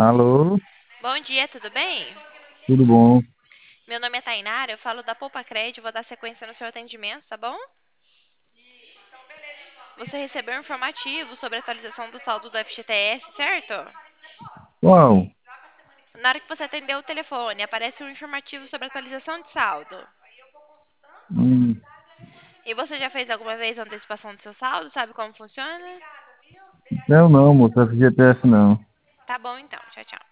Alô, Bom dia, tudo bem? tudo bom? Meu nome é Tainara, eu falo da Poupa Crédito, vou dar sequência no seu atendimento, tá bom? Você recebeu um informativo sobre a atualização do saldo do FGTS, certo? Qual? Na hora que você atendeu o telefone, aparece um informativo sobre a atualização de saldo. Hum, E você já fez alguma vez a antecipação do seu saldo? Sabe como funciona? não, moço, FGTS não. Tá bom então, tchau, tchau.